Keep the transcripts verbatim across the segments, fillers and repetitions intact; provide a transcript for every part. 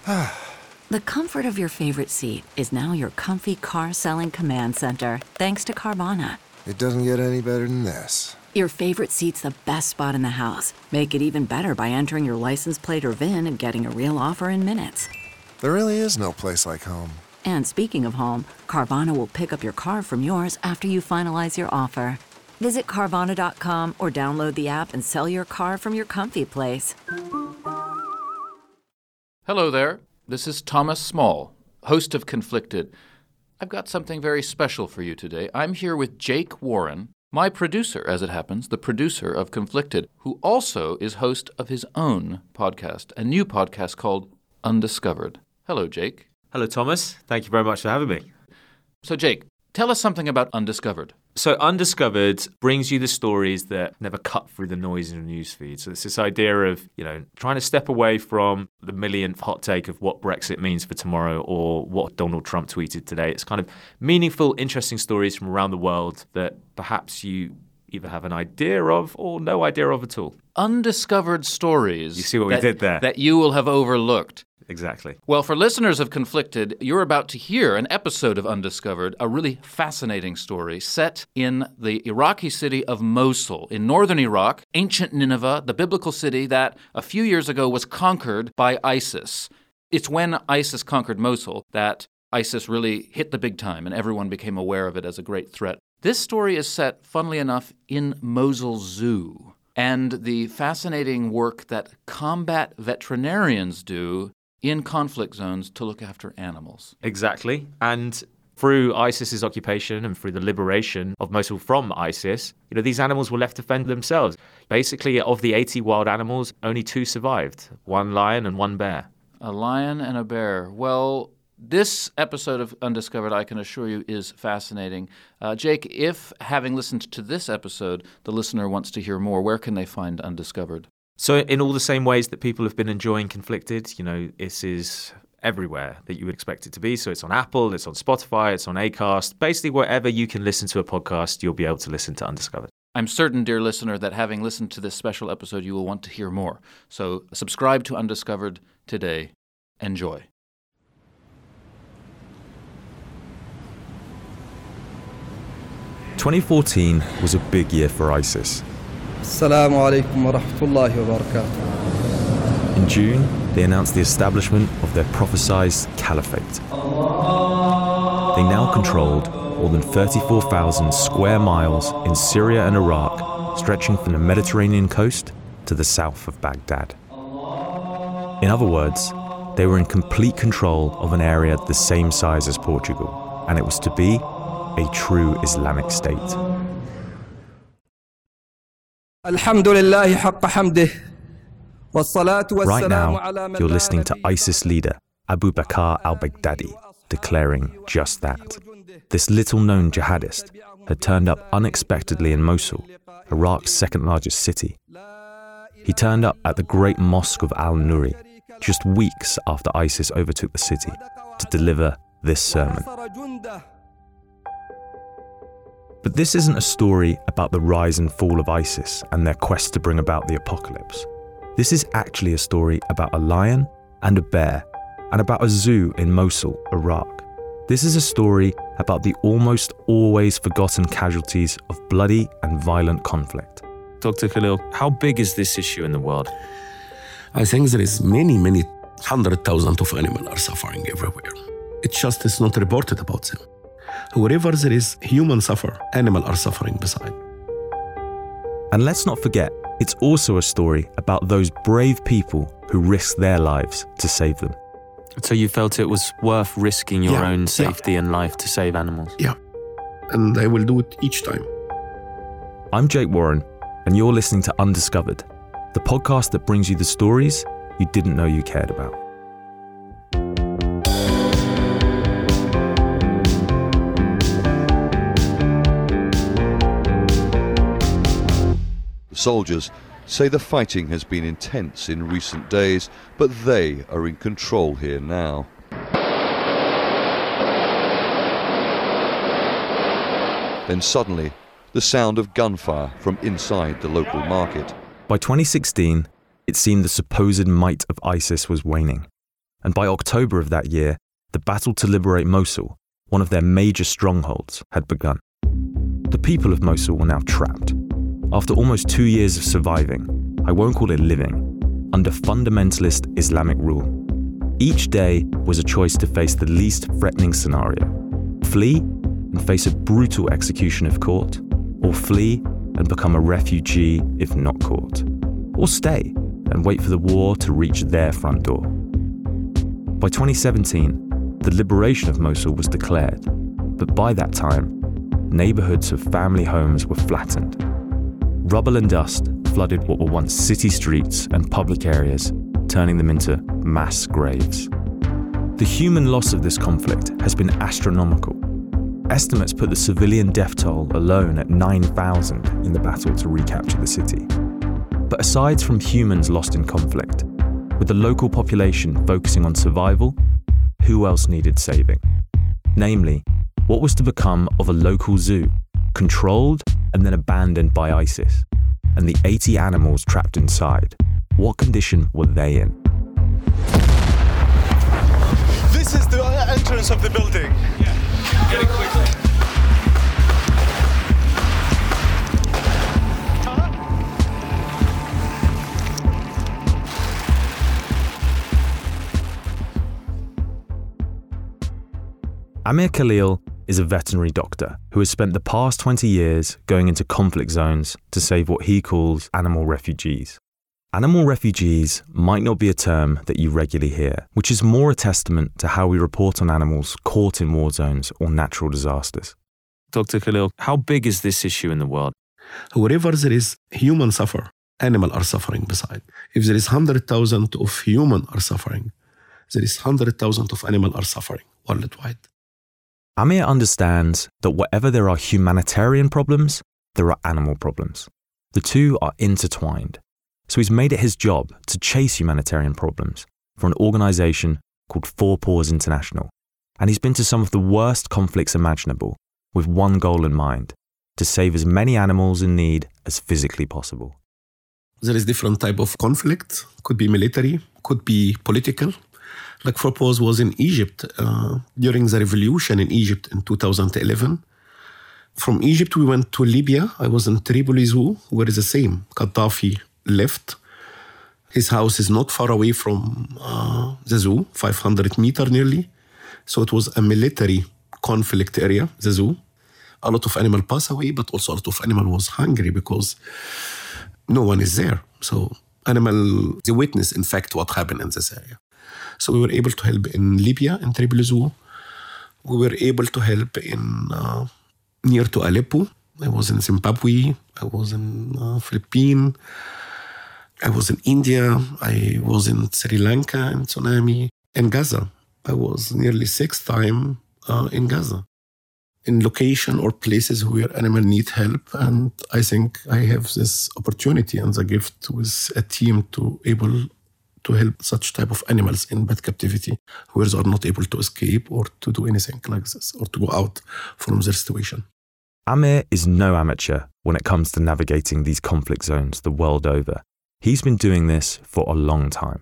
The comfort of your favorite seat is now your comfy car-selling command center, thanks to Carvana. It doesn't get any better than this. Your favorite seat's the best spot in the house. Make it even better by entering your license plate or V I N and getting a real offer in minutes. There really is no place like home. And speaking of home, Carvana will pick up your car from yours after you finalize your offer. Visit Carvana dot com or download the app and sell your car from your comfy place. Hello there. This is Thomas Small, host of Conflicted. I've got something very special for you today. I'm here with Jake Warren, my producer, as it happens, the producer of Conflicted, who also is host of his own podcast, a new podcast called Undiscovered. Hello, Jake. Hello, Thomas. Thank you very much for having me. So, Jake, tell us something about Undiscovered. So Undiscovered brings you the stories that never cut through the noise in the newsfeed. So it's this idea of, you know, trying to step away from the millionth hot take of what Brexit means for tomorrow or what Donald Trump tweeted today. It's kind of meaningful, interesting stories from around the world that perhaps you either have an idea of or no idea of at all. Undiscovered stories. You see what that, we did there? That you will have overlooked. Exactly. Well, for listeners of Conflicted, you're about to hear an episode of Undiscovered, a really fascinating story set in the Iraqi city of Mosul in northern Iraq, ancient Nineveh, the biblical city that a few years ago was conquered by ISIS. It's when ISIS conquered Mosul that ISIS really hit the big time and everyone became aware of it as a great threat. This story is set, funnily enough, in Mosul Zoo, and the fascinating work that combat veterinarians do in conflict zones to look after animals. Exactly. And through ISIS's occupation and through the liberation of Mosul from ISIS, you know, these animals were left to fend themselves. Basically, of the eighty wild animals, only two survived, one lion and one bear. A lion and a bear. Well, this episode of Undiscovered, I can assure you, is fascinating. Uh, Jake, if having listened to this episode, the listener wants to hear more, where can they find Undiscovered? So in all the same ways that people have been enjoying Conflicted, you know, this is everywhere that you would expect it to be. So it's on Apple, it's on Spotify, it's on Acast. Basically, wherever you can listen to a podcast, you'll be able to listen to Undiscovered. I'm certain, dear listener, that having listened to this special episode, you will want to hear more. So subscribe to Undiscovered today. Enjoy. twenty fourteen was a big year for ISIS. Assalamu alaikum wa rahmatullahi wa barakatuh. In June, they announced the establishment of their prophesized caliphate. They now controlled more than thirty-four thousand square miles in Syria and Iraq, stretching from the Mediterranean coast to the south of Baghdad. In other words, they were in complete control of an area the same size as Portugal, and it was to be a true Islamic state. Right now, you're listening to ISIS leader Abu Bakr al-Baghdadi declaring just that. This little-known jihadist had turned up unexpectedly in Mosul, Iraq's second-largest city. He turned up at the great mosque of Al-Nuri just weeks after ISIS overtook the city to deliver this sermon. But this isn't a story about the rise and fall of ISIS and their quest to bring about the apocalypse. This is actually a story about a lion and a bear, and about a zoo in Mosul, Iraq. This is a story about the almost always forgotten casualties of bloody and violent conflict. Doctor Khalil, how big is this issue in the world? I think there is many, many hundred thousands of animals are suffering everywhere. It's just it's not reported about them. Wherever there is human suffer, animals are suffering beside. And let's not forget, it's also a story about those brave people who risked their lives to save them. So you felt it was worth risking your yeah, own safety yeah. and life to save animals? Yeah, and I will do it each time. I'm Jake Warren, and you're listening to Undiscovered, the podcast that brings you the stories you didn't know you cared about. Soldiers say the fighting has been intense in recent days, but they are in control here now. Then suddenly, the sound of gunfire from inside the local market. By twenty sixteen, it seemed the supposed might of ISIS was waning. and by October of that year, the battle to liberate Mosul, one of their major strongholds, had begun. The people of Mosul were now trapped. After almost two years of surviving, I won't call it living, under fundamentalist Islamic rule. Each day was a choice to face the least threatening scenario: flee and face a brutal execution if caught, or flee and become a refugee if not caught, or stay and wait for the war to reach their front door. By twenty seventeen, the liberation of Mosul was declared, but by that time, neighborhoods of family homes were flattened. Rubble and dust flooded what were once city streets and public areas, turning them into mass graves. The human loss of this conflict has been astronomical. Estimates put the civilian death toll alone at nine thousand in the battle to recapture the city. But aside from humans lost in conflict, with the local population focusing on survival, who else needed saving? Namely, what was to become of a local zoo, controlled and then abandoned by ISIS? And the eighty animals trapped inside, what condition were they in? This is the entrance of the building. Yeah, get it quickly. Amir Khalil is a veterinary doctor who has spent the past twenty years going into conflict zones to save what he calls animal refugees. Animal refugees might not be a term that you regularly hear, which is more a testament to how we report on animals caught in war zones or natural disasters. Doctor Khalil, how big is this issue in the world? Wherever there is human suffer, animal are suffering beside. If there is one hundred thousand of human are suffering, there is one hundred thousand of animal are suffering worldwide. Amir understands that wherever there are humanitarian problems, there are animal problems. The two are intertwined. So he's made it his job to chase humanitarian problems for an organisation called Four Paws International. And he's been to some of the worst conflicts imaginable with one goal in mind: to save as many animals in need as physically possible. There is different type of conflict. Could be military, could be political. Like Four Paws was in Egypt uh, during the revolution in Egypt in two thousand eleven. From Egypt, we went to Libya. I was in Tripoli Zoo, where it's the same. Gaddafi left. His house is not far away from uh, the zoo, five hundred meters nearly. So it was a military conflict area, the zoo. A lot of animal passed away, but also a lot of animal was hungry because no one is there. So animal, they witness, in fact, what happened in this area. So we were able to help in Libya, in Tripoli Zoo. We were able to help in uh, near to Aleppo. I was in Zimbabwe. I was in uh, Philippines. I was in India. I was in Sri Lanka in tsunami. In Gaza, I was nearly six times uh, in Gaza, in location or places where animals need help. And I think I have this opportunity and the gift with a team to able to help such type of animals in bad captivity, where they are not able to escape or to do anything like this or to go out from their situation. Amir is no amateur when it comes to navigating these conflict zones the world over. He's been doing this for a long time.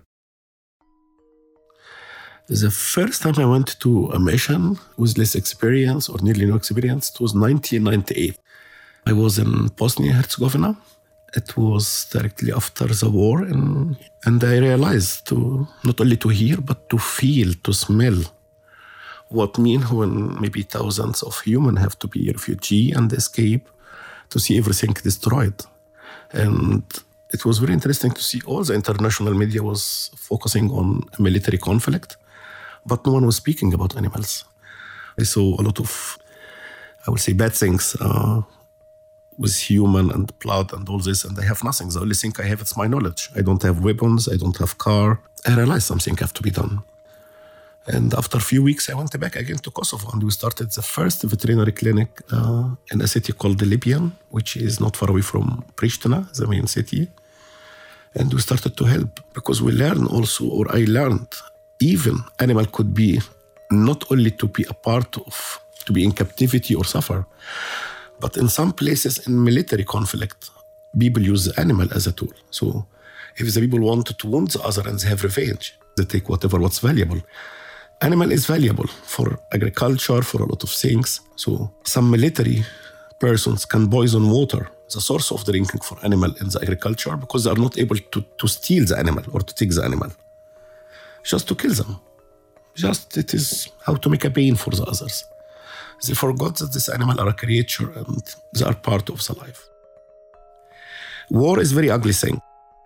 The first time I went to a mission with less experience or nearly no experience, it was nineteen ninety-eight. I was in Bosnia-Herzegovina. It was directly after the war, and, and I realized to not only to hear, but to feel, to smell what means when maybe thousands of humans have to be refugee and escape, to see everything destroyed. And it was very interesting to see all the international media was focusing on a military conflict, but no one was speaking about animals. I saw a lot of, I would say, bad things uh, with human and blood and all this, and I have nothing. The only thing I have is my knowledge. I don't have weapons, I don't have car. I realized something have to be done. And after a few weeks, I went back again to Kosovo, and we started the first veterinary clinic uh, in a city called Libyan, which is not far away from Pristina, the main city. And we started to help because we learned also, or I learned, even animal could be not only to be a part of, to be in captivity or suffer, but in some places in military conflict, people use the animal as a tool. So if the people wanted to wound the other and they have revenge, They take whatever what's valuable. Animal is valuable for agriculture, for a lot of things. So some military persons can poison water as a source of drinking for animal in the agriculture because they are not able to, to steal the animal or to take the animal. Just to kill them. Just it is how to make a pain for the others. They forgot that this animal are a creature and they are part of the life. War is a very ugly thing.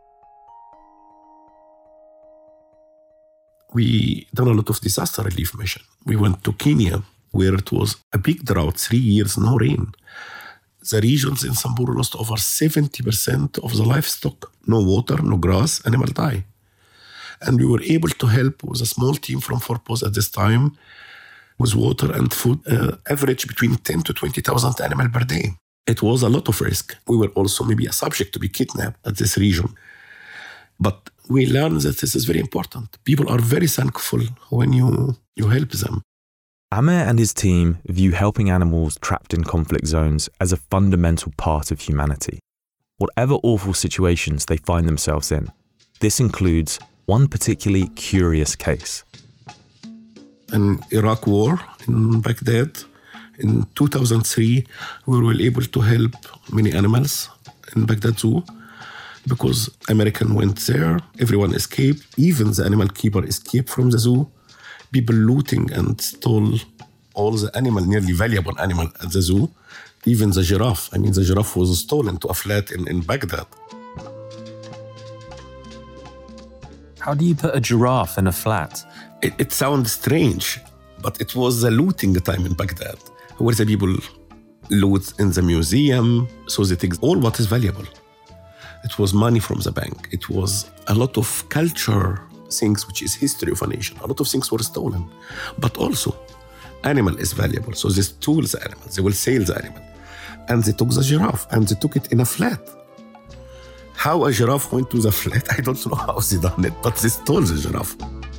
We done a lot of disaster relief mission. We went to Kenya, where it was a big drought, three years, no rain. The regions in Samburu lost over seventy percent of the livestock. No water, no grass, animal die. And we were able to help with a small team from Forpos at this time with water and food, uh, average between ten to twenty thousand animals per day. It was a lot of risk. We were also maybe a subject to be kidnapped at this region. But we learned that this is very important. People are very thankful when you, you help them. Amer and his team view helping animals trapped in conflict zones as a fundamental part of humanity, whatever awful situations they find themselves in. This includes one particularly curious case. In Iraq war in Baghdad, in two thousand three, we were able to help many animals in Baghdad Zoo because American went there, everyone escaped, even the animal keeper escaped from the zoo. People looting and stole all the animal, nearly valuable animal at the zoo, even the giraffe. I mean, the giraffe was stolen to a flat in, in Baghdad. How do you put a giraffe in a flat? It, it sounds strange, but it was the looting time in Baghdad, where the people loot in the museum, so they take all what is valuable. It was money from the bank. It was a lot of culture things, which is history of a nation. A lot of things were stolen. But also, animal is valuable. So they stole the animal. They will sell the animal. And they took the giraffe and they took it in a flat. How a giraffe went to the flat, I don't know how they done it, but they stole the giraffe.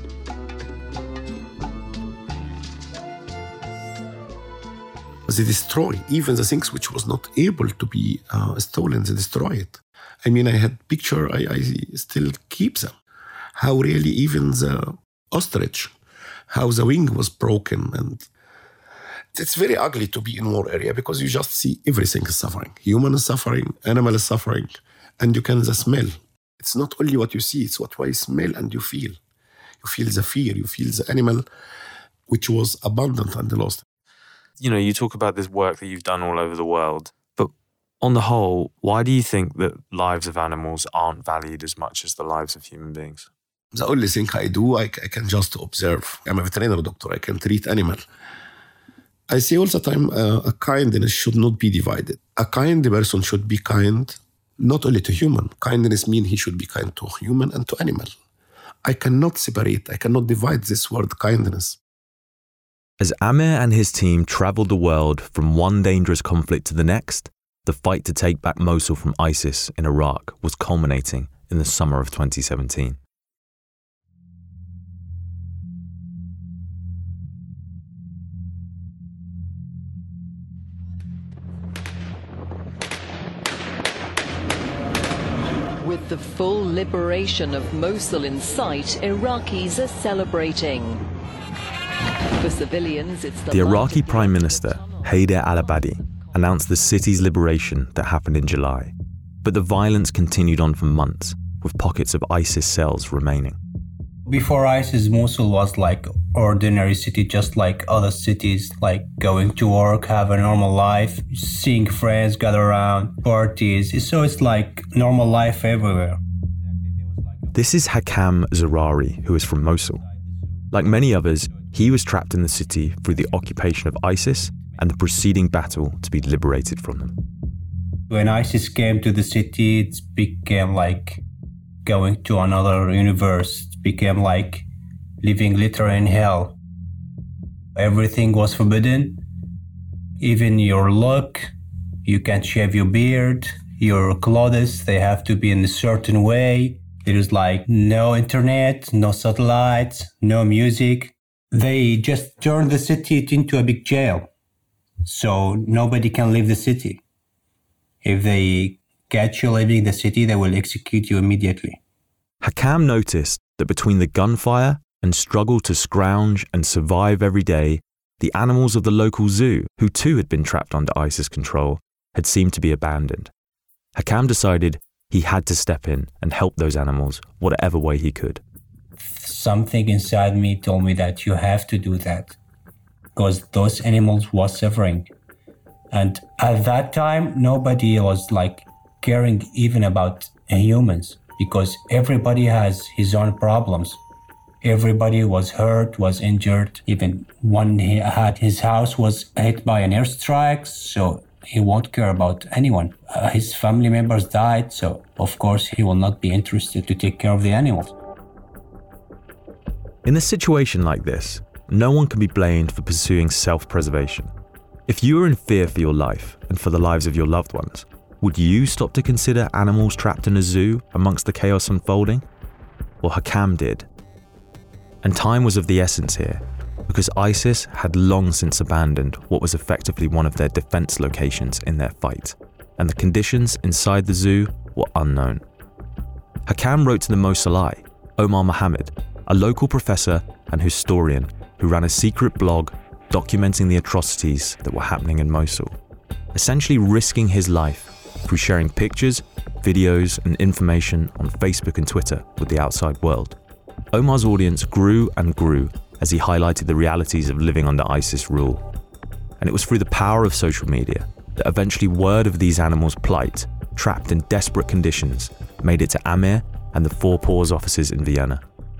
They destroy even the things which was not able to be uh, stolen. They destroy it. I mean, I had picture, I, I still keep them. How really even the ostrich, how the wing was broken. And it's very ugly to be in war area because you just see everything is suffering. Human is suffering, animal is suffering, and you can the smell. It's not only what you see, it's what you smell and you feel. You feel the fear, you feel the animal which was abundant and lost. You know, you talk about this work that you've done all over the world, but on the whole, why do you think that lives of animals aren't valued as much as the lives of human beings? The only thing I do, I, I can just observe. I'm a veterinary doctor. I can treat animal. I say all the time, uh, a kindness should not be divided. A kind person should be kind, not only to human. Kindness means he should be kind to human and to animal. I cannot separate. I cannot divide this word kindness. As Amer and his team traveled the world from one dangerous conflict to the next, the fight to take back Mosul from ISIS in Iraq was culminating in the summer of twenty seventeen. With the full liberation of Mosul in sight, Iraqis are celebrating. For civilians, it's the, the Iraqi Prime Minister, Haider al-Abadi, announced the city's liberation that happened in July. But the violence continued on for months, with pockets of ISIS cells remaining. Before ISIS, Mosul was like ordinary city, just like other cities, like going to work, have a normal life, seeing friends, gather around, parties. So it's like normal life everywhere. This is Hakam Zurari, who is from Mosul. Like many others, he was trapped in the city through the occupation of ISIS and the preceding battle to be liberated from them. When ISIS came to the city, it became like going to another universe. It became like living literally in hell. Everything was forbidden. Even your look, you can't shave your beard, your clothes, they have to be in a certain way. There is like no internet, no satellites, no music. They just turned the city into a big jail. So nobody can leave the city. If they catch you leaving the city, they will execute you immediately. Hakam noticed that between the gunfire and struggle to scrounge and survive every day, the animals of the local zoo, who too had been trapped under ISIS control, had seemed to be abandoned. Hakam decided he had to step in and help those animals whatever way he could. Something inside me told me that you have to do that because those animals were suffering. And at that time, nobody was like caring even about humans because everybody has his own problems. Everybody was hurt, was injured. Even one he had his house was hit by an airstrike, so he won't care about anyone. Uh, his family members died, so of course he will not be interested to take care of the animals. In a situation like this, no one can be blamed for pursuing self-preservation. If you were in fear for your life and for the lives of your loved ones, would you stop to consider animals trapped in a zoo amongst the chaos unfolding? Well, Hakam did. And time was of the essence here, because ISIS had long since abandoned what was effectively one of their defense locations in their fight, and the conditions inside the zoo were unknown. Hakam wrote to the Mosulite, Omar Mohammed, a local professor and historian who ran a secret blog documenting the atrocities that were happening in Mosul, essentially risking his life through sharing pictures, videos, and information on Facebook and Twitter with the outside world. Omar's audience grew and grew as he highlighted the realities of living under ISIS rule. And it was through the power of social media that eventually word of these animals' plight, trapped in desperate conditions, made it to Amir and the Four Paws offices in Vienna.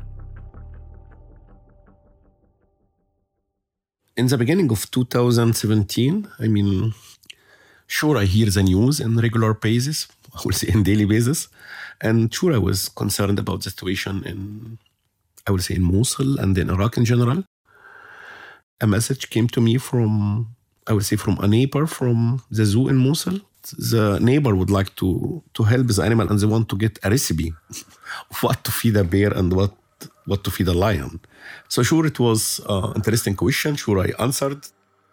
In the beginning of two thousand seventeen, I mean, sure, I hear the news on regular basis, I will say on daily basis, and sure, I was concerned about the situation in, I would say, in Mosul and in Iraq in general. A message came to me from, I would say, from a neighbor from the zoo in Mosul. The neighbor would like to, to help the animal and they want to get a recipe of what to feed a bear and what, what to feed a lion. So sure, it was an interesting question. Sure, I answered.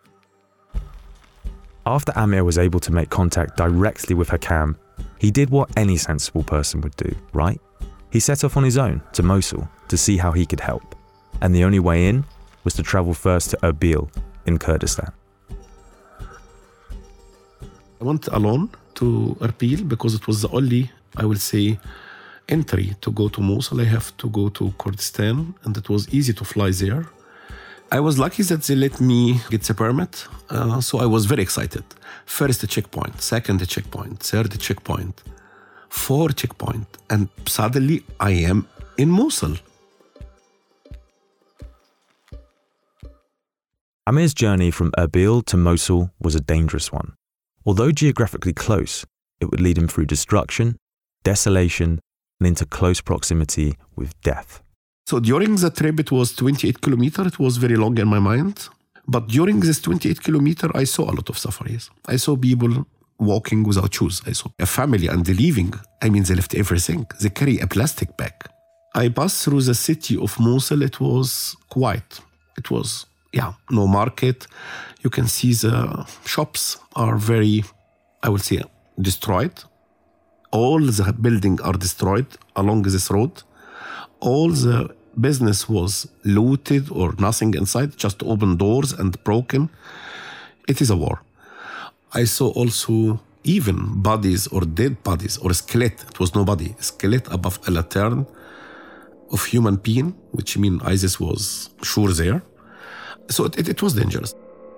After Amir was able to make contact directly with Hakam, he did what any sensible person would do, right? He set off on his own to Mosul to see how he could help. And the only way in was to travel first to Erbil in Kurdistan. I went alone to Erbil because it was the only, I will say, entry to go to Mosul. I have to go to Kurdistan, and it was easy to fly there. I was lucky that they let me get the permit, uh, so I was very excited. First checkpoint, second checkpoint, third checkpoint, fourth checkpoint, and suddenly I am in Mosul. Amir's journey from Erbil to Mosul was a dangerous one. Although geographically close, it would lead him through destruction, desolation, and into close proximity with death. So during the trip, it was twenty-eight kilometers. It was very long in my mind. But during this twenty-eight kilometers, I saw a lot of sufferings. I saw people walking without shoes. I saw a family and they leaving. I mean, they left everything. They carry a plastic bag. I passed through the city of Mosul. It was quiet. It was, yeah, no market. You can see the shops are very, I would say, destroyed. All the buildings are destroyed along this road. All the business was looted or nothing inside, just open doors and broken. It is a war. I saw also even bodies or dead bodies or skeleton. It was nobody. Skeleton above a lantern of human being, which means ISIS was sure there. So it, it, it was dangerous.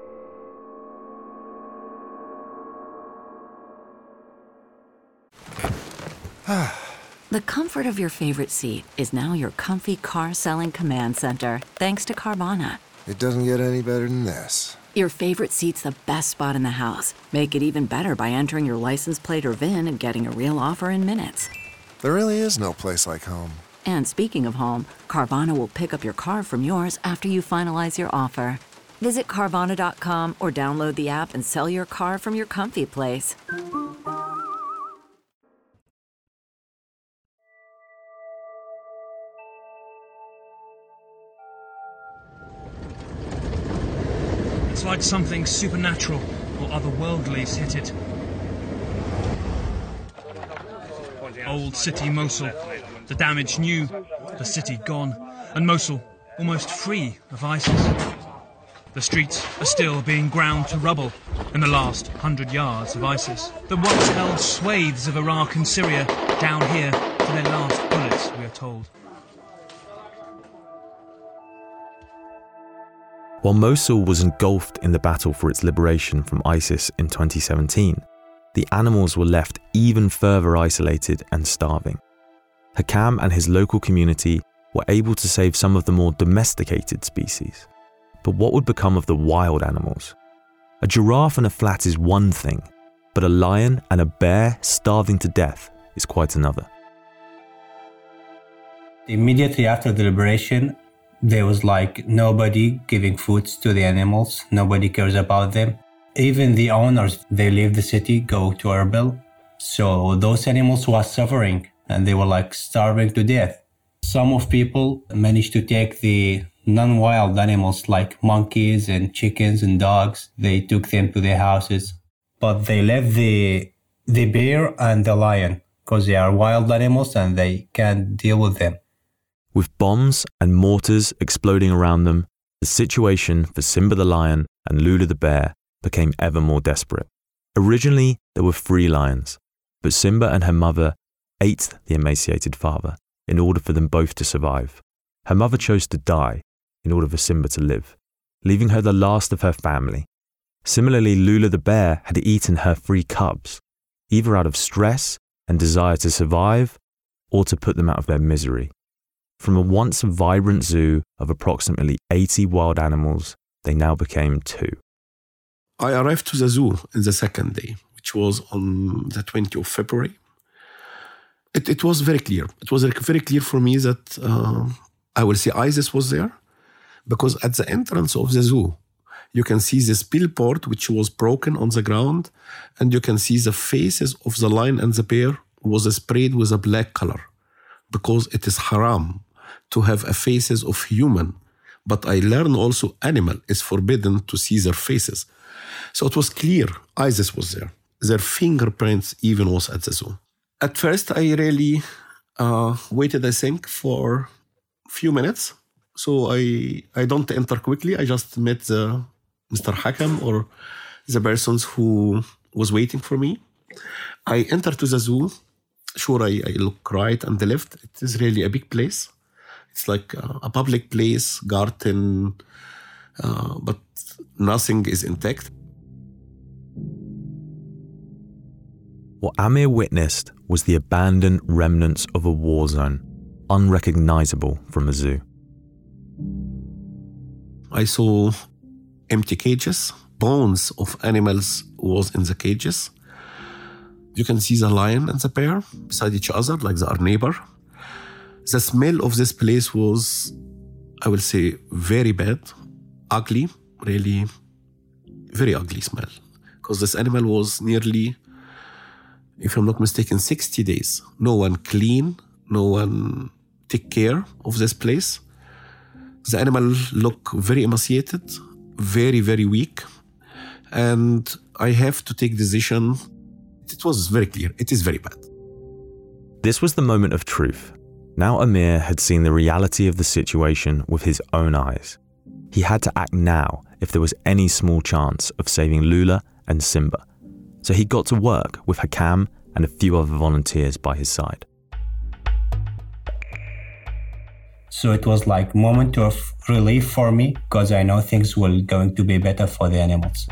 The comfort of your favorite seat is now your comfy car-selling command center, thanks to Carvana. It doesn't get any better than this. Your favorite seat's the best spot in the house. Make it even better by entering your license plate or V I N and getting a real offer in minutes. There really is no place like home. And speaking of home, Carvana will pick up your car from yours after you finalize your offer. Visit Carvana dot com or download the app and sell your car from your comfy place. It's like something supernatural or otherworldly's hit it. Old city Mosul, the damage new, the city gone, and Mosul almost free of ISIS. The streets are still being ground to rubble in the last hundred yards of ISIS that once held swathes of Iraq and Syria down here to their last bullets, we are told. While Mosul was engulfed in the battle for its liberation from ISIS in twenty seventeen, the animals were left even further isolated and starving. Hakam and his local community were able to save some of the more domesticated species. But what would become of the wild animals? A giraffe in a flat is one thing, but a lion and a bear starving to death is quite another. Immediately after the liberation, there was like nobody giving foods to the animals. Nobody cares about them. Even the owners, they leave the city, go to Erbil. So those animals were suffering and they were like starving to death. Some of people managed to take the non-wild animals like monkeys and chickens and dogs. They took them to their houses. But they left the, the bear and the lion because they are wild animals and they can't deal with them. With bombs and mortars exploding around them, the situation for Simba the lion and Lula the bear became ever more desperate. Originally, there were three lions, but Simba and her mother ate the emaciated father in order for them both to survive. Her mother chose to die in order for Simba to live, leaving her the last of her family. Similarly, Lula the bear had eaten her three cubs, either out of stress and desire to survive or to put them out of their misery. From a once vibrant zoo of approximately eighty wild animals, they now became two. I arrived to the zoo in the second day, which was on the twentieth of February. It, it was very clear. It was very clear for me that uh, I will see ISIS was there, because at the entrance of the zoo, you can see this billboard which was broken on the ground, and you can see the faces of the lion and the bear was sprayed with a black color, because it is haram to have a faces of human. But I learned also animal is forbidden to see their faces. So it was clear ISIS was there. Their fingerprints even was at the zoo. At first, I really uh, waited, I think, for a few minutes. So I I don't enter quickly. I just met the Mister Hakam or the persons who was waiting for me. I entered to the zoo. Sure, I, I look right and the left. It is really a big place. It's like a, a public place, garden, uh, but nothing is intact. What Amir witnessed was the abandoned remnants of a war zone, unrecognizable from a zoo. I saw empty cages, bones of animals was in the cages. You can see the lion and the bear beside each other, like they are neighbor. The smell of this place was, I will say, very bad, ugly, really very ugly smell. Because this animal was nearly, if I'm not mistaken, sixty days. No one clean, no one take care of this place. The animal looked very emaciated, very, very weak. And I have to take decision. It was very clear. It is very bad. This was the moment of truth. Now Amir had seen the reality of the situation with his own eyes. He had to act now if there was any small chance of saving Lula and Simba. So he got to work with Hakam and a few other volunteers by his side. So it was like a moment of relief for me because I know things were going to be better for the animals.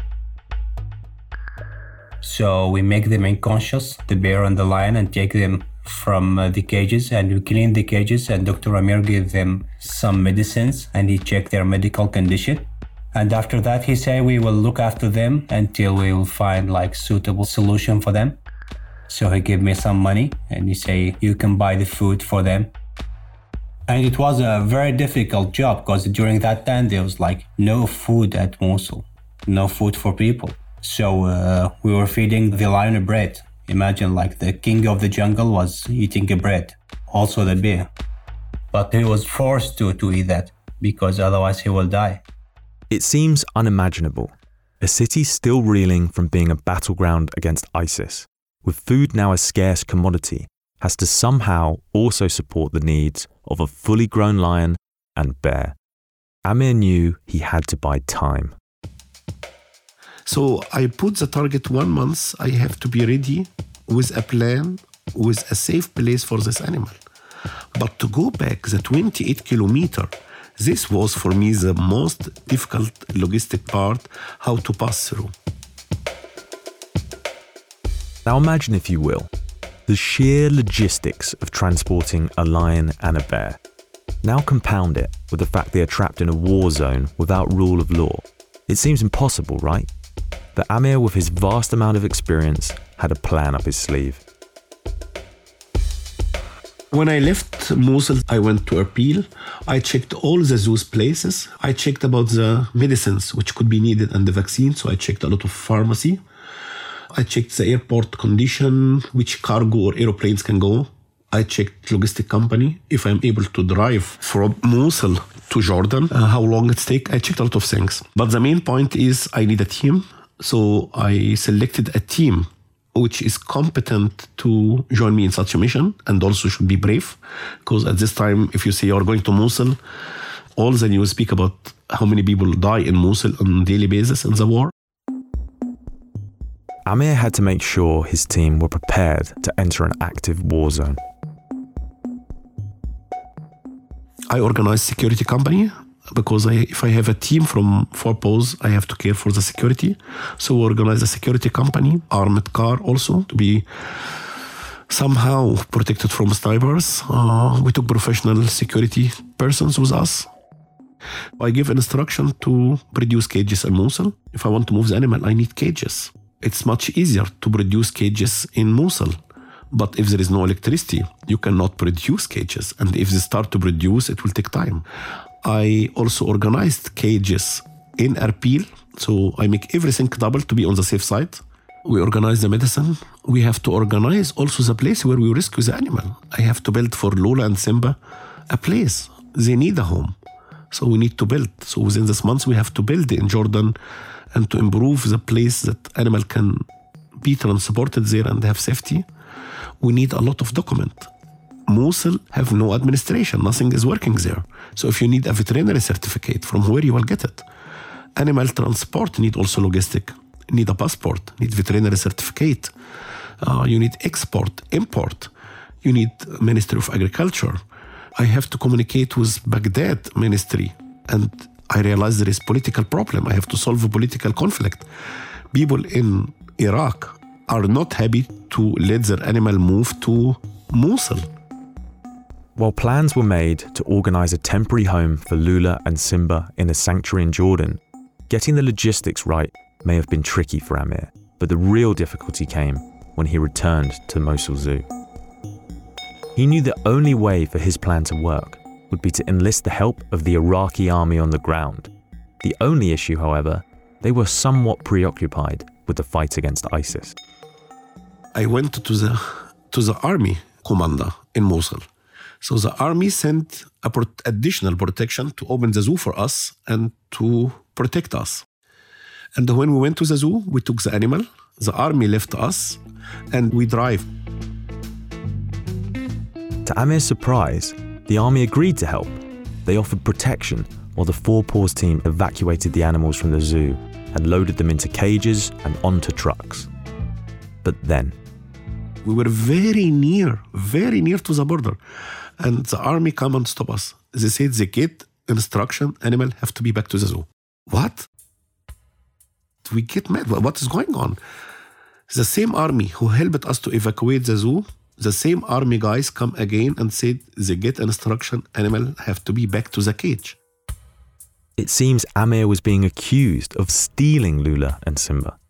So we make them unconscious, the bear and the lion, and take them from uh, the cages, and we clean the cages, and Doctor Amir gave them some medicines and he checked their medical condition. And after that he said we will look after them until we will find like suitable solution for them. So he gave me some money and he said you can buy the food for them. And it was a very difficult job because during that time there was like no food at Mosul, no food for people. So uh, we were feeding the lion bread. Imagine like the king of the jungle was eating a bread, also the bear. But he was forced to, to eat that because otherwise he will die. It seems unimaginable. A city still reeling from being a battleground against ISIS, with food now a scarce commodity, has to somehow also support the needs of a fully grown lion and bear. Amir knew he had to buy time. So I put the target one month. I have to be ready with a plan, with a safe place for this animal. But to go back the twenty-eight kilometer, this was for me the most difficult logistic part, how to pass through. Now imagine, if you will, the sheer logistics of transporting a lion and a bear. Now compound it with the fact they are trapped in a war zone without rule of law. It seems impossible, right? But Amir, with his vast amount of experience, had a plan up his sleeve. When I left Mosul, I went to Erbil. I checked all the zoo's places. I checked about the medicines which could be needed and the vaccine, so I checked a lot of pharmacy. I checked the airport condition, which cargo or aeroplanes can go. I checked logistic company, if I'm able to drive from Mosul to Jordan, uh, how long it takes. I checked a lot of things. But the main point is I need a team. So I selected a team which is competent to join me in such a mission and also should be brave. Because at this time, if you say you're going to Mosul, all the news speak about how many people die in Mosul on a daily basis in the war. Amir had to make sure his team were prepared to enter an active war zone. I organized security company because I, if I have a team from four posts, I have to care for the security. So we organized a security company, armored car also, to be somehow protected from snipers. Uh, we took professional security persons with us. I give instruction to produce cages in Mosul. If I want to move the animal, I need cages. It's much easier to produce cages in Mosul. But if there is no electricity, you cannot produce cages. And if they start to produce, it will take time. I also organized cages in Erbil. So I make everything double to be on the safe side. We organize the medicine. We have to organize also the place where we rescue the animal. I have to build for Lula and Simba a place. They need a home. So we need to build. So within this month, we have to build in Jordan and to improve the place that animal can be transported there and have safety. We need a lot of document. Mosul have no administration. Nothing is working there. So if you need a veterinary certificate, from where you will get it? Animal transport need also logistic. Need a passport, need veterinary certificate. Uh, you need export, import. You need Ministry of Agriculture. I have to communicate with Baghdad ministry. And I realize there is political problem. I have to solve a political conflict. People in Iraq are not happy to let their animal move to Mosul. While plans were made to organize a temporary home for Lula and Simba in a sanctuary in Jordan, getting the logistics right may have been tricky for Amir, but the real difficulty came when he returned to Mosul Zoo. He knew the only way for his plan to work would be to enlist the help of the Iraqi army on the ground. The only issue, however, they were somewhat preoccupied with the fight against ISIS. I went to the to the army commander in Mosul. So the army sent a pro- additional protection to open the zoo for us and to protect us. And when we went to the zoo, we took the animal, the army left us, and we drive. To Amir's surprise, the army agreed to help. They offered protection while the Four Paws team evacuated the animals from the zoo and loaded them into cages and onto trucks. But then... We were very near, very near to the border. And the army come and stop us. They said they get instruction, animal have to be back to the zoo. What? We get mad. What is going on? The same army who helped us to evacuate the zoo, the same army guys come again and said they get instruction, animal have to be back to the cage. It seems Amir was being accused of stealing Lula and Simba.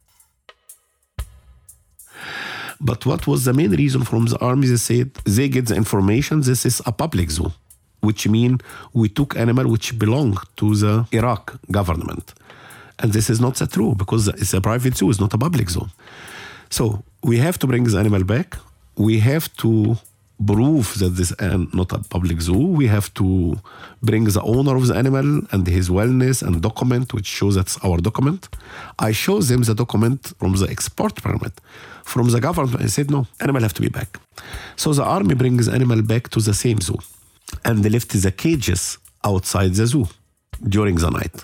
But what was the main reason from the army? They said they get the information, this is a public zoo, which means we took animal which belong to the Iraq government. And this is not the true, because it's a private zoo, it's not a public zoo. So we have to bring the animal back. We have to prove that this is not a public zoo, we have to bring the owner of the animal and his wellness and document, which shows that's our document. I show them the document from the export permit from the government. I said, no, animal have to be back. So the army brings the animal back to the same zoo and they left the cages outside the zoo during the night.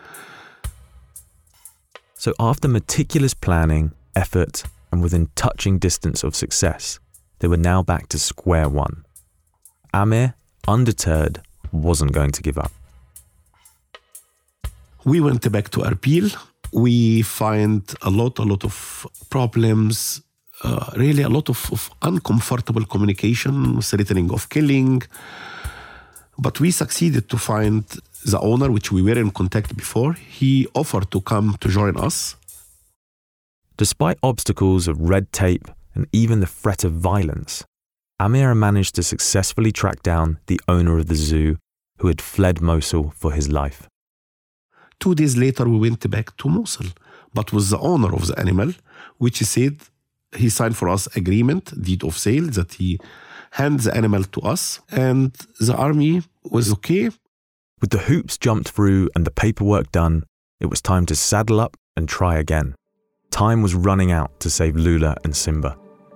So after meticulous planning, effort, and within touching distance of success, they were now back to square one. Amir, undeterred, wasn't going to give up. We went back to Erbil. We find a lot, a lot of problems, uh, really a lot of, of uncomfortable communication, threatening of killing. But we succeeded to find the owner, which we were in contact before. He offered to come to join us. Despite obstacles of red tape and even the threat of violence, Amir managed to successfully track down the owner of the zoo who had fled Mosul for his life. Two days later, we went back to Mosul, but with the owner of the animal, which he said he signed for us agreement, deed of sale, that he hands the animal to us, and the army was okay. With the hoops jumped through and the paperwork done, it was time to saddle up and try again. Time was running out to save Lula and Simba.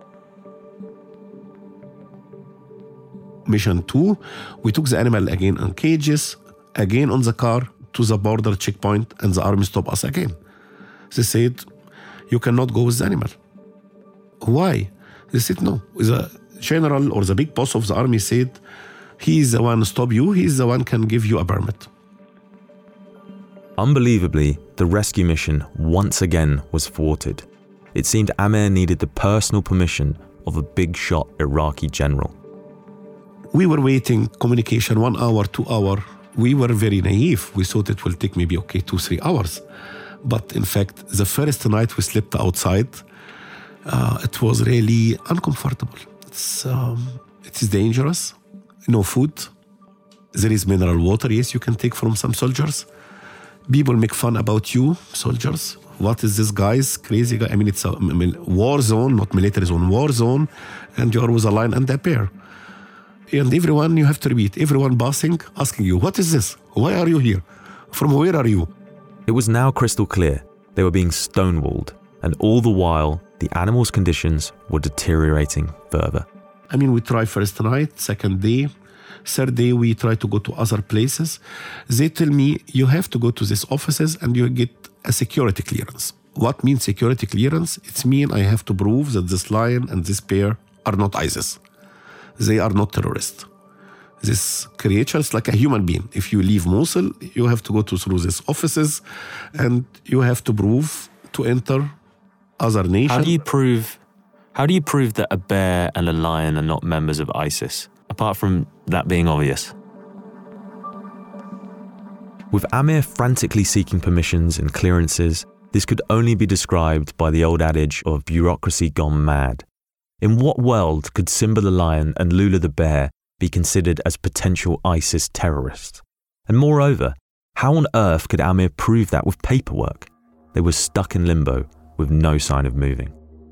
Mission two, we took the animal again in cages, again on the car to the border checkpoint, and the army stopped us again. They said, you cannot go with the animal. Why? They said, no. The general or the big boss of the army said, he is the one who stop you, he is the one can give you a permit. Unbelievably, the rescue mission once again was thwarted. It seemed Amir needed the personal permission of a big-shot Iraqi general. We were waiting communication one hour, two hour. We were very naive. We thought it will take maybe, okay, two, three hours. But in fact, the first night we slept outside, uh, it was really uncomfortable. It's, um, it is dangerous. No food. There is mineral water, yes, you can take from some soldiers. People make fun about you, soldiers. What is this guy's crazy guy? I mean, it's a war zone, not military zone, war zone. And you are with a lion and a bear. And everyone, you have to repeat, everyone passing, asking you, what is this? Why are you here? From where are you? It was now crystal clear. They were being stonewalled. And all the while, the animals' conditions were deteriorating further. I mean, we tried first night, second day. Third day, we try to go to other places. They tell me, you have to go to these offices and you get a security clearance. What means security clearance? It means I have to prove that this lion and this bear are not ISIS. They are not terrorists. This creature is like a human being. If you leave Mosul, you have to go to through these offices and you have to prove to enter other nations. How do you prove, how do you prove that a bear and a lion are not members of ISIS? Apart from that being obvious. With Amir frantically seeking permissions and clearances, this could only be described by the old adage of bureaucracy gone mad. In what world could Simba the lion and Lula the bear be considered as potential ISIS terrorists? And moreover, how on earth could Amir prove that with paperwork? They were stuck in limbo with no sign of moving.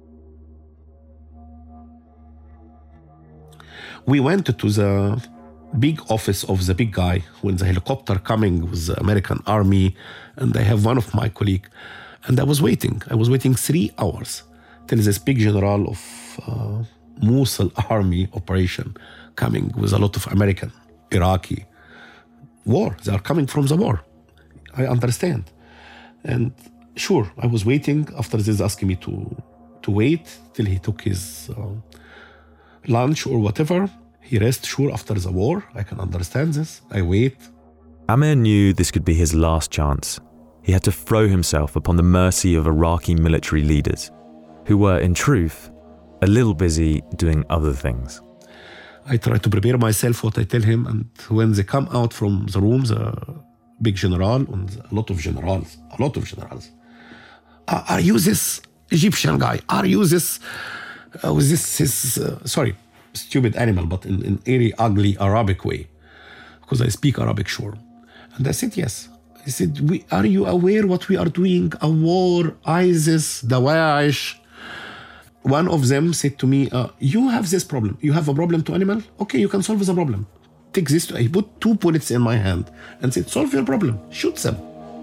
We went to the big office of the big guy when the helicopter coming with the American army, and I have one of my colleagues, and I was waiting. I was waiting three hours till this big general of uh, Mosul army operation coming with a lot of American, Iraqi war. They are coming from the war. I understand. And sure, I was waiting after this asking me to, to wait till he took his uh, lunch or whatever. He rests, sure, after the war. I can understand this. I wait. Amir knew this could be his last chance. He had to throw himself upon the mercy of Iraqi military leaders, who were, in truth, a little busy doing other things. I try to prepare myself what I tell him, and when they come out from the room, the big general and a lot of generals, a lot of generals, are, are you this Egyptian guy? Are you this, uh, was this his, uh, sorry, stupid animal, but in in very ugly Arabic way, because I speak Arabic, sure. And I said, yes. He said, we, are you aware what we are doing? A war, ISIS, Daesh. One of them said to me, uh, you have this problem. You have a problem to animal? Okay, you can solve the problem. Take this. He put two bullets in my hand and said, solve your problem. Shoot them.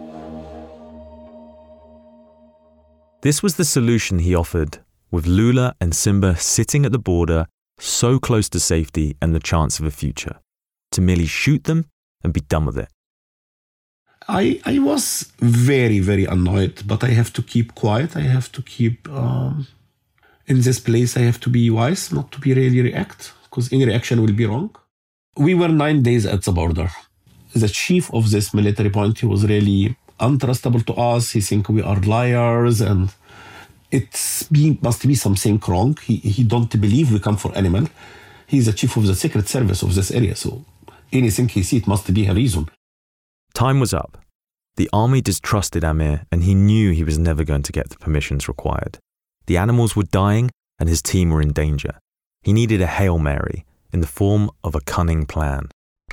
This was the solution he offered, with Lula and Simba sitting at the border, so close to safety and the chance of a future, to merely shoot them and be done with it. I, I was very, very annoyed, but I have to keep quiet. I have to keep... Um, in this place, I have to be wise, not to be really react, because any reaction will be wrong. We were nine days at the border. The chief of this military point, he was really untrustable to us. He think we are liars, and it must be something wrong. He, he don't believe we come for animal. He's the chief of the secret service of this area, so anything he see, it must be a reason. Time was up. The army distrusted Amir, and he knew he was never going to get the permissions required. The animals were dying, and his team were in danger. He needed a Hail Mary in the form of a cunning plan.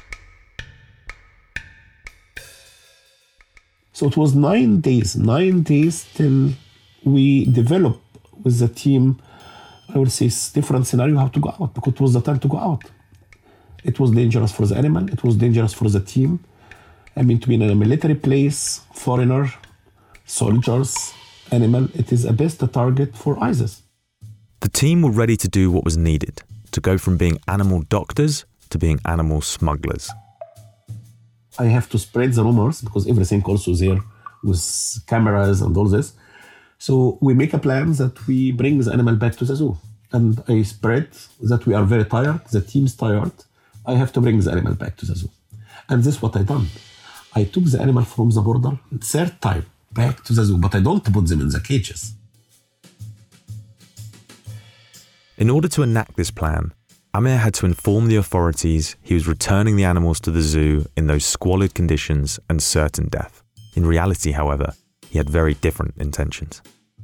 So it was nine days, nine days till we developed with the team, I would say, different scenario how to go out, because it was the time to go out. It was dangerous for the animal, it was dangerous for the team. I mean, to be in a military place, foreigner, soldiers, animal, it is a best target for ISIS. The team were ready to do what was needed, to go from being animal doctors to being animal smugglers. I have to spread the rumors, because everything also there with cameras and all this. So we make a plan that we bring the animal back to the zoo. And I spread that we are very tired, the team's tired. I have to bring the animal back to the zoo. And this is what I done. I took the animal from the border, third time, back to the zoo, but I don't put them in the cages. In order to enact this plan, Amir had to inform the authorities he was returning the animals to the zoo in those squalid conditions and certain death. In reality, however, he had very different intentions.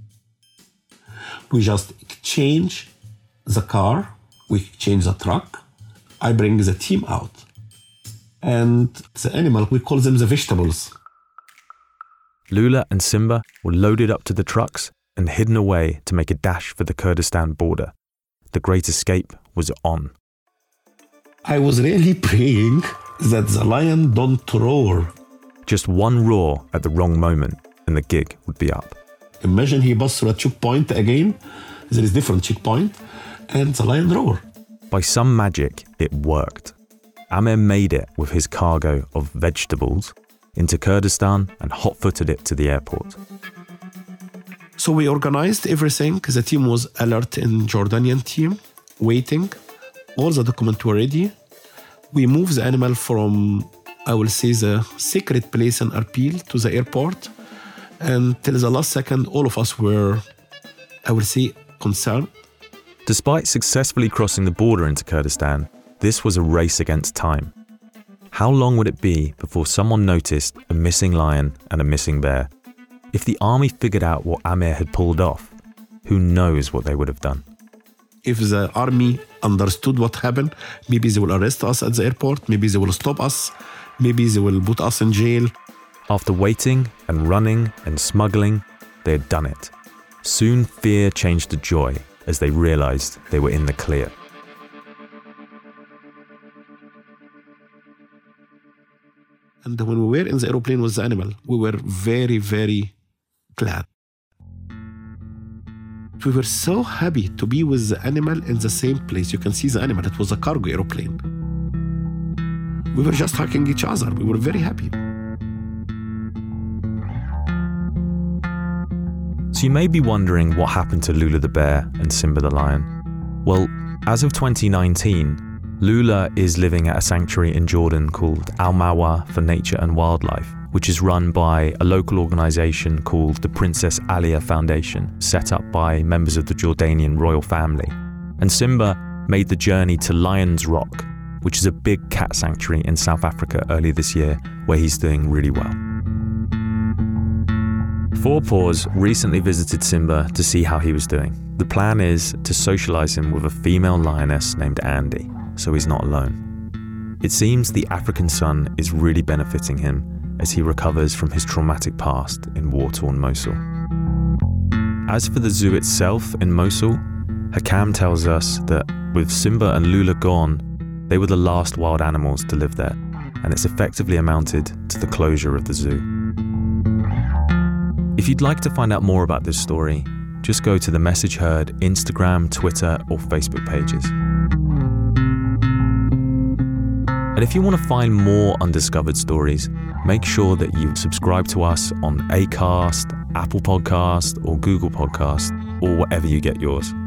We just exchange the car, we exchange the truck, I bring the team out. And the animal, we call them the vegetables. Lula and Simba were loaded up to the trucks and hidden away to make a dash for the Kurdistan border. The Great Escape was on. I was really praying that the lion don't roar. Just one roar at the wrong moment and the gig would be up. Imagine he busts through a checkpoint again, there is different checkpoint, and the lion roar. By some magic, it worked. Amir made it with his cargo of vegetables into Kurdistan and hot-footed it to the airport. So we organized everything. The team was alert in Jordanian team, waiting. All the documents were ready. We moved the animal from, I will say, the secret place in Erbil to the airport. And till the last second, all of us were, I will say, concerned. Despite successfully crossing the border into Kurdistan, this was a race against time. How long would it be before someone noticed a missing lion and a missing bear? If the army figured out what Amir had pulled off, who knows what they would have done? If the army understood what happened, maybe they will arrest us at the airport, maybe they will stop us, maybe they will put us in jail. After waiting and running and smuggling, they had done it. Soon fear changed to joy as they realized they were in the clear. And when we were in the aeroplane with the animal, we were very, very glad. We were so happy to be with the animal in the same place. You can see the animal. It was a cargo aeroplane. We were just hugging each other. We were very happy. So you may be wondering what happened to Lula the bear and Simba the lion. Well, as of twenty nineteen, Lula is living at a sanctuary in Jordan called Al Mawa for Nature and Wildlife, which is run by a local organisation called the Princess Alia Foundation, set up by members of the Jordanian royal family. And Simba made the journey to Lions Rock, which is a big cat sanctuary in South Africa earlier this year, where he's doing really well. Four Paws recently visited Simba to see how he was doing. The plan is to socialise him with a female lioness named Andy, so he's not alone. It seems the African sun is really benefiting him as he recovers from his traumatic past in war-torn Mosul. As for the zoo itself in Mosul, Hakam tells us that with Simba and Lula gone, they were the last wild animals to live there, and it's effectively amounted to the closure of the zoo. If you'd like to find out more about this story, just go to the Message Heard Instagram, Twitter, or Facebook pages. And if you want to find more undiscovered stories, make sure that you subscribe to us on Acast, Apple Podcast, or Google Podcast, or wherever you get yours.